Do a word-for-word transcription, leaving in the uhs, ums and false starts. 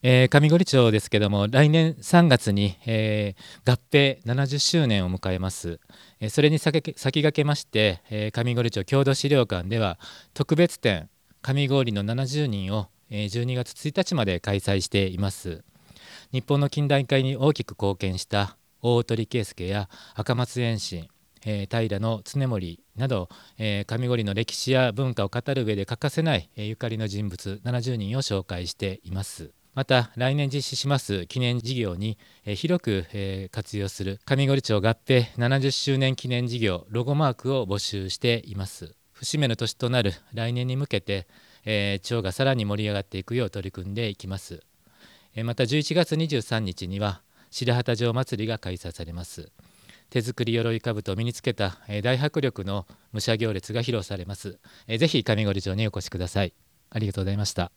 えー上郡町ですけども、来年さんがつに、えー合併ななじゅっしゅうねんを迎えます。えーそれに先け先駆けまして、えー上郡町郷土資料館では特別展上郡のななじゅうにんを、えーじゅうにがつついたちまで開催しています。日本の近代化に大きく貢献した大鳥圭介や赤松遠心、えー平常盛など、えー上郡の歴史や文化を語る上で欠かせない、えーゆかりの人物ななじゅうにんを紹介しています。また来年実施します記念事業に、えー広く、えー活用する上郡町合併ななじゅっしゅうねん記念事業ロゴマークを募集しています。節目の年となる来年に向けて、えー町がさらに盛り上がっていくよう取り組んでいきます。えーまたじゅういちがつにじゅうさんにちには白旗城祭りが開催されます。手作り鎧兜を身につけた、えー大迫力の武者行列が披露されます。えーぜひ上郡町にお越しください。ありがとうございました。